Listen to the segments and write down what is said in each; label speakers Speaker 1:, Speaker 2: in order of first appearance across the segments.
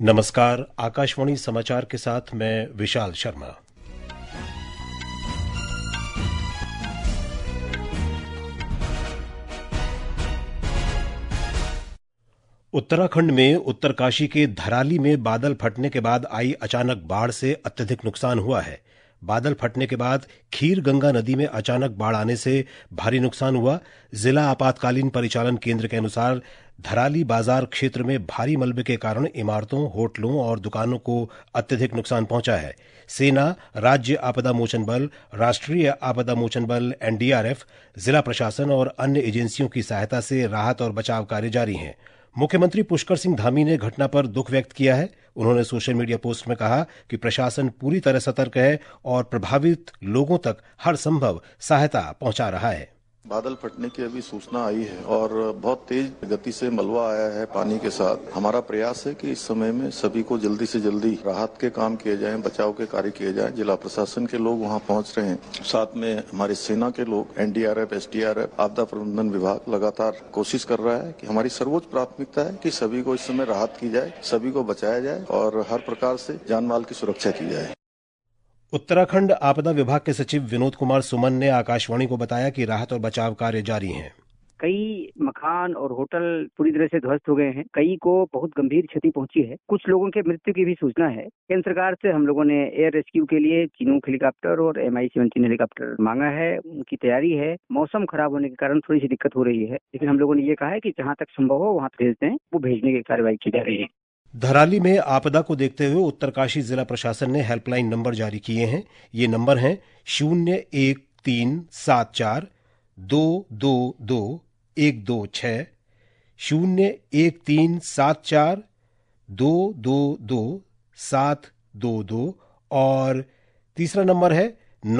Speaker 1: नमस्कार, आकाशवाणी समाचार के साथ मैं विशाल शर्मा। उत्तराखंड में उत्तरकाशी के धराली में बादल फटने के बाद आई अचानक बाढ़ से अत्यधिक नुकसान हुआ है। बादल फटने के बाद खीर गंगा नदी में अचानक बाढ़ आने से भारी नुकसान हुआ। जिला आपातकालीन परिचालन केंद्र के अनुसार धराली बाजार क्षेत्र में भारी मलबे के कारण इमारतों, होटलों और दुकानों को अत्यधिक नुकसान पहुंचा है। सेना, राज्य आपदा मोचन बल, राष्ट्रीय आपदा मोचन बल, एनडीआरएफ, जिला प्रशासन और अन्य एजेंसियों की सहायता से राहत और बचाव कार्य जारी हैं। मुख्यमंत्री पुष्कर सिंह धामी ने घटना पर दुख व्यक्त किया है। उन्होंने सोशल मीडिया पोस्ट में कहा कि प्रशासन पूरी तरह सतर्क है और प्रभावित लोगों तक हर संभव सहायता पहुंचा रहा है।
Speaker 2: बादल फटने की अभी सूचना आई है और बहुत तेज गति से मलबा आया है पानी के साथ। हमारा प्रयास है कि इस समय में सभी को जल्दी से जल्दी राहत के काम किए जाएं, बचाव के कार्य किए जाएं। जिला प्रशासन के लोग वहां पहुंच रहे हैं, साथ में हमारी सेना के लोग, एनडीआरएफ, एसडीआरएफ, आपदा प्रबंधन विभाग लगातार कोशिश कर रहा है कि हमारी सर्वोच्च प्राथमिकता है कि सभी को इस समय राहत की जाए, सभी को बचाया जाए और हर प्रकार से जान माल की सुरक्षा की जाए।
Speaker 1: उत्तराखंड आपदा विभाग के सचिव विनोद कुमार सुमन ने आकाशवाणी को बताया कि राहत और बचाव कार्य जारी हैं।
Speaker 3: कई मकान और होटल पूरी तरह से ध्वस्त हो गए हैं। कई को बहुत गंभीर क्षति पहुंची है। कुछ लोगों के मृत्यु की भी सूचना है। केंद्र सरकार से हम लोगों ने एयर रेस्क्यू के लिए चिनूक हेलीकॉप्टर और MI-17 हेलीकॉप्टर मांगा है। उनकी तैयारी है। मौसम खराब होने के कारण थोड़ी सी दिक्कत हो रही है, लेकिन हम लोगों ने ये कहा है कि जहां तक संभव हो वहां भेज दें। वो भेजने की कार्रवाई की जा रही है।
Speaker 1: धराली में आपदा को देखते हुए उत्तरकाशी जिला प्रशासन ने हेल्पलाइन नंबर जारी किए हैं। ये नंबर हैं 01374 222 126, 01374 222 722 और तीसरा नंबर है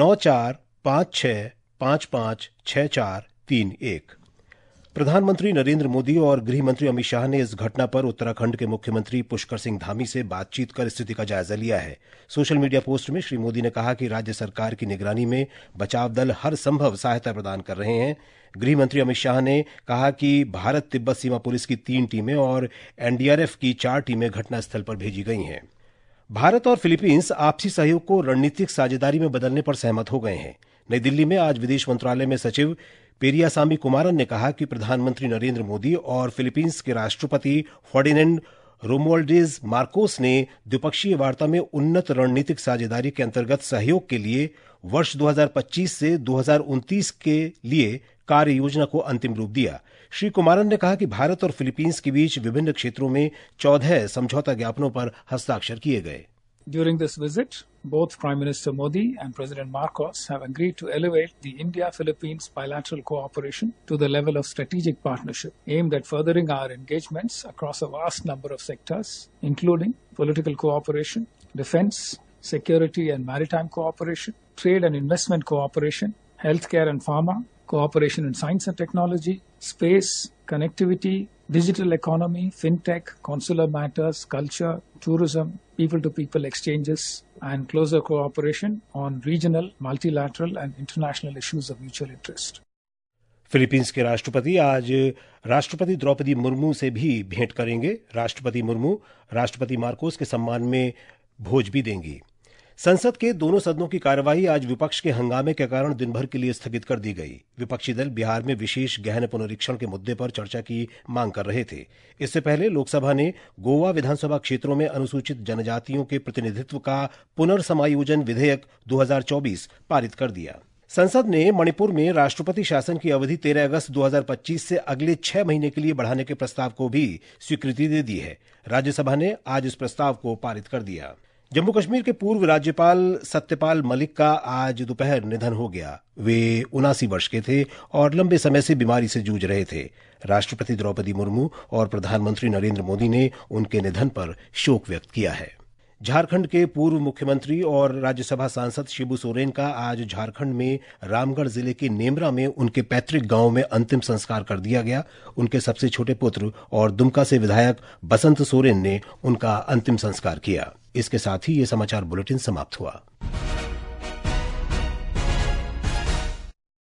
Speaker 1: 9456556431। प्रधानमंत्री नरेंद्र मोदी और गृह मंत्री अमित शाह ने इस घटना पर उत्तराखंड के मुख्यमंत्री पुष्कर सिंह धामी से बातचीत कर स्थिति का जायजा लिया है। सोशल मीडिया पोस्ट में श्री मोदी ने कहा कि राज्य सरकार की निगरानी में बचाव दल हर संभव सहायता प्रदान कर रहे हैं। गृह मंत्री अमित शाह ने कहा कि भारत तिब्बत सीमा पुलिस की 3 टीमें और एनडीआरएफ की 4 टीमें घटनास्थल पर भेजी गई हैं। भारत और फिलीपींस आपसी सहयोग को रणनीतिक साझेदारी में बदलने पर सहमत हो गए हैं। नई दिल्ली में आज विदेश मंत्रालय में सचिव पेरियासामी कुमारन ने कहा कि प्रधानमंत्री नरेंद्र मोदी और फिलीपींस के राष्ट्रपति फर्डिनेंड रोमुआल्डेज मार्कोस ने द्विपक्षीय वार्ता में उन्नत रणनीतिक साझेदारी के अंतर्गत सहयोग के लिए वर्ष 2025 से 2029 के लिए कार्य योजना को अंतिम रूप दिया। श्री कुमारन ने कहा कि भारत और फिलीपींस के बीच विभिन्न क्षेत्रों में 14 समझौता ज्ञापनों पर हस्ताक्षर किए गए।
Speaker 4: During this visit, both Prime Minister Modi and President Marcos have agreed to elevate the India-Philippines bilateral cooperation to the level of strategic partnership, aimed at furthering our engagements across a vast number of sectors, including political cooperation, defense, security and maritime cooperation, trade and investment cooperation, healthcare and pharma, cooperation in science and technology, space, connectivity, digital economy, fintech, consular matters, culture, tourism, people-to-people exchanges, and closer cooperation on regional, multilateral, and international issues of mutual interest.
Speaker 1: Philippines के राष्ट्रपति आज राष्ट्रपति द्रौपदी मुर्मू से भी भेंट करेंगे। राष्ट्रपति मुर्मू राष्ट्रपति मार्कोस के सम्मान में भोज भी देंगी। संसद के दोनों सदनों की कार्यवाही आज विपक्ष के हंगामे के कारण दिन भर के लिए स्थगित कर दी गई। विपक्षी दल बिहार में विशेष गहन पुनरीक्षण के मुद्दे पर चर्चा की मांग कर रहे थे। इससे पहले लोकसभा ने गोवा विधानसभा क्षेत्रों में अनुसूचित जनजातियों के प्रतिनिधित्व का पुनर्समायोजन विधेयक 2024 पारित कर दिया। संसद ने मणिपुर में राष्ट्रपति शासन की अवधि 13 अगस्त 2025 से अगले 6 महीने के लिए बढ़ाने के प्रस्ताव को भी स्वीकृति दे दी है। राज्यसभा ने आज इस प्रस्ताव को पारित कर दिया। जम्मू कश्मीर के पूर्व राज्यपाल सत्यपाल मलिक का आज दोपहर निधन हो गया। वे 79 वर्ष के थे और लंबे समय से बीमारी से जूझ रहे थे। राष्ट्रपति द्रौपदी मुर्मू और प्रधानमंत्री नरेंद्र मोदी ने उनके निधन पर शोक व्यक्त किया है। झारखंड के पूर्व मुख्यमंत्री और राज्यसभा सांसद शिबू सोरेन का आज झारखंड में रामगढ़ जिले के नेमरा में उनके पैतृक गांव में अंतिम संस्कार कर दिया गया। उनके सबसे छोटे पुत्र और दुमका से विधायक बसंत सोरेन ने उनका अंतिम संस्कार किया। इसके साथ ही ये समाचार बुलेटिन समाप्त हुआ।